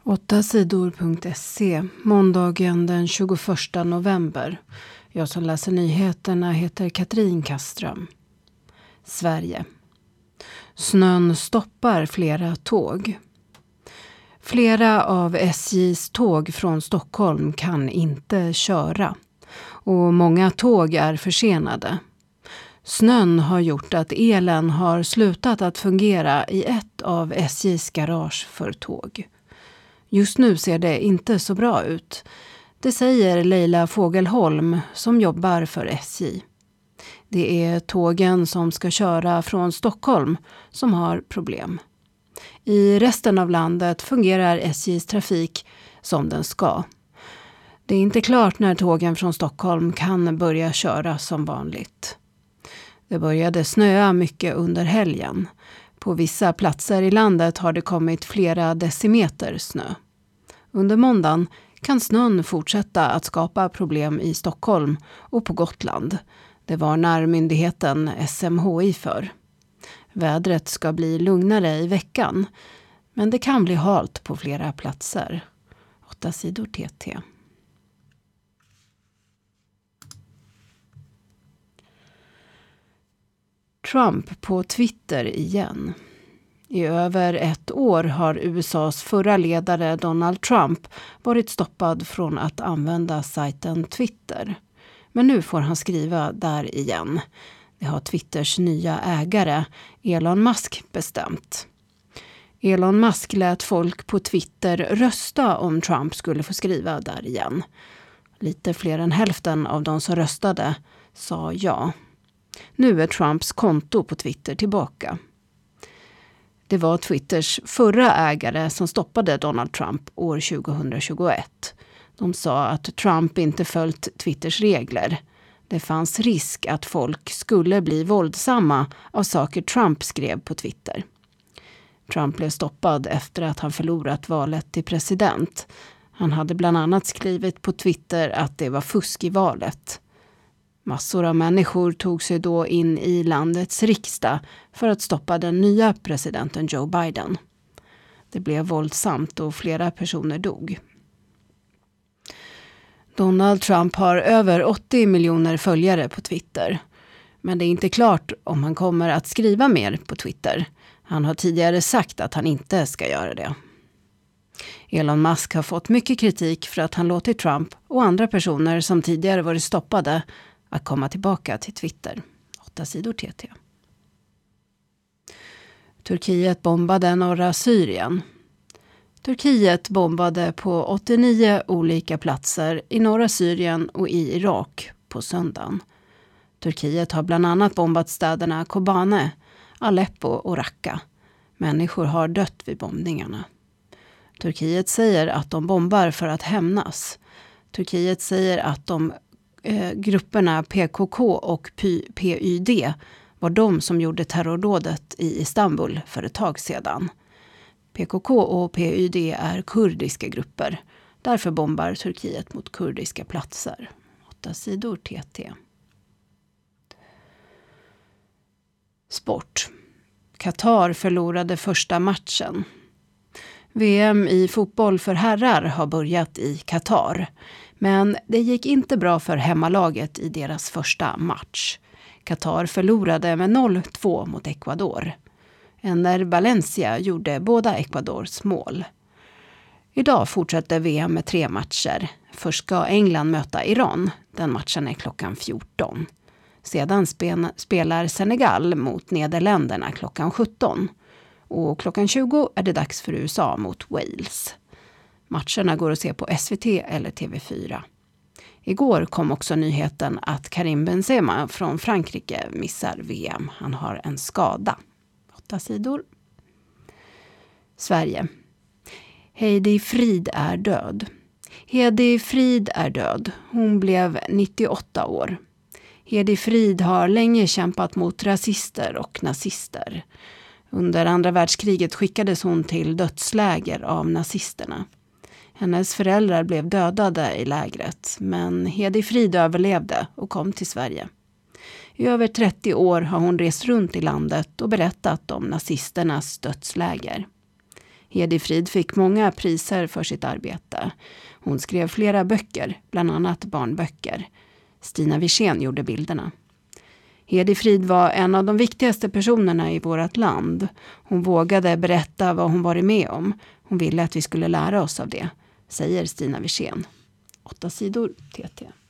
8sidor.se, måndagen den 21 november. Jag som läser nyheterna heter Katrin Kaström. Sverige. Snön stoppar flera tåg. Flera av SJs tåg från Stockholm kan inte köra. Och många tåg är försenade. Snön har gjort att elen har slutat att fungera i ett av SJs garage för tåg. Just nu ser det inte så bra ut. Det säger Leila Fågelholm som jobbar för SJ. Det är tågen som ska köra från Stockholm som har problem. I resten av landet fungerar SJs trafik som den ska. Det är inte klart när tågen från Stockholm kan börja köra som vanligt. Det började snöa mycket under helgen. På vissa platser i landet har det kommit flera decimeter snö. Under måndagen kan snön fortsätta att skapa problem i Stockholm och på Gotland. Det varnar myndigheten SMHI för. Vädret ska bli lugnare i veckan, men det kan bli halt på flera platser. 8 sidor TT. Trump på Twitter igen. I över ett år har USAs förra ledare Donald Trump varit stoppad från att använda sajten Twitter. Men nu får han skriva där igen. Det har Twitters nya ägare Elon Musk bestämt. Elon Musk lät folk på Twitter rösta om Trump skulle få skriva där igen. Lite fler än hälften av de som röstade sa ja. Nu är Trumps konto på Twitter tillbaka. Det var Twitters förra ägare som stoppade Donald Trump år 2021. De sa att Trump inte följt Twitters regler. Det fanns risk att folk skulle bli våldsamma av saker Trump skrev på Twitter. Trump blev stoppad efter att han förlorat valet till president. Han hade bland annat skrivit på Twitter att det var fusk i valet. Massor av människor tog sig då in i landets riksdag för att stoppa den nya presidenten Joe Biden. Det blev våldsamt och flera personer dog. Donald Trump har över 80 miljoner följare på Twitter. Men det är inte klart om han kommer att skriva mer på Twitter. Han har tidigare sagt att han inte ska göra det. Elon Musk har fått mycket kritik för att han låtit Trump och andra personer som tidigare varit stoppade att komma tillbaka till Twitter. 8 sidor TT. Turkiet bombade norra Syrien. Turkiet bombade på 89 olika platser i norra Syrien och i Irak på söndagen. Turkiet har bland annat bombat städerna Kobane, Aleppo och Raqqa. Människor har dött vid bombningarna. Turkiet säger att de bombar för att hämnas. Turkiet säger att grupperna PKK och PYD var de som gjorde terrordådet i Istanbul för ett tag sedan. PKK och PYD är kurdiska grupper. Därför bombar Turkiet mot kurdiska platser. 8 sidor TT. Sport. Qatar förlorade första matchen. VM i fotboll för herrar har börjat i Qatar. Men det gick inte bra för hemmalaget i deras första match. Qatar förlorade med 0-2 mot Ecuador. Ener Valencia gjorde båda Ecuadors mål. Idag fortsätter VM med 3 matcher. Först ska England möta Iran. Den matchen är klockan 14. Sedan spelar Senegal mot Nederländerna klockan 17. Och klockan 20 är det dags för USA mot Wales. Matcherna går att se på SVT eller TV4. Igår kom också nyheten att Karim Benzema från Frankrike missar VM. Han har en skada. 8 sidor. Sverige. Heidi Frid är död. Heidi Frid är död. Hon blev 98 år. Heidi Frid har länge kämpat mot rasister och nazister. Under andra världskriget skickades hon till dödsläger av nazisterna. Hennes föräldrar blev dödade i lägret, men Heidi Frid överlevde och kom till Sverige. I över 30 år har hon rest runt i landet och berättat om nazisternas dödsläger. Hedi Frid fick många priser för sitt arbete. Hon skrev flera böcker, bland annat barnböcker. Stina Wirsén gjorde bilderna. Hedi Frid var en av de viktigaste personerna i vårt land. Hon vågade berätta vad hon varit med om. Hon ville att vi skulle lära oss av det, säger Stina Wirsén. 8 sidor TT.